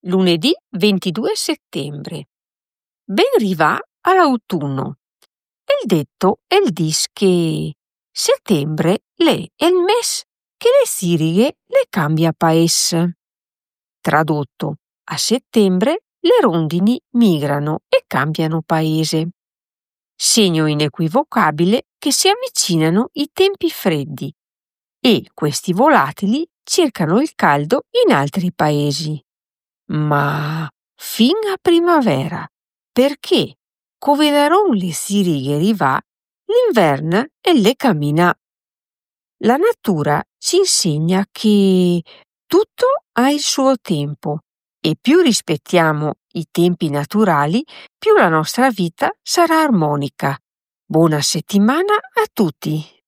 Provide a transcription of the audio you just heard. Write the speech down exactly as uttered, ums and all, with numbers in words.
Lunedì ventidue settembre. Ben rivà all'autunno. El detto el dis che settembre l'è el mes che le sirighe le cambia paes. Tradotto: a settembre le rondini migrano e cambiano paese. Segno inequivocabile che si avvicinano i tempi freddi e questi volatili cercano il caldo in altri paesi. Ma fin a primavera, perché covedaron le sirighe rivà l'invern e le camminà. La natura ci insegna che tutto ha il suo tempo e più rispettiamo i tempi naturali, più la nostra vita sarà armonica. Buona settimana a tutti!